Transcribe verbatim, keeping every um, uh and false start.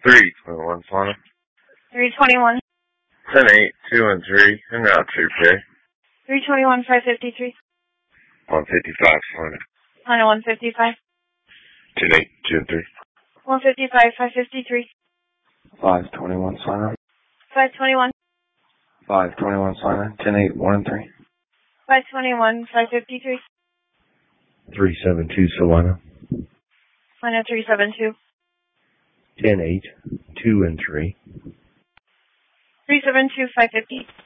three twenty-one, Solana. three twenty-one. ten eight, two and three, and now two K. three twenty-one, five fifty-three. one fifty-five, Solana. Solana one fifty-five. ten eight, two and three. one fifty-five, five fifty-three. five twenty-one, Solana. five twenty-one. five twenty-one, Solana. ten eight, one and three. five twenty-one, five fifty-three. three seven two, Solana. Solana three seven two. ten eight, two and three. three seven two, five fifty.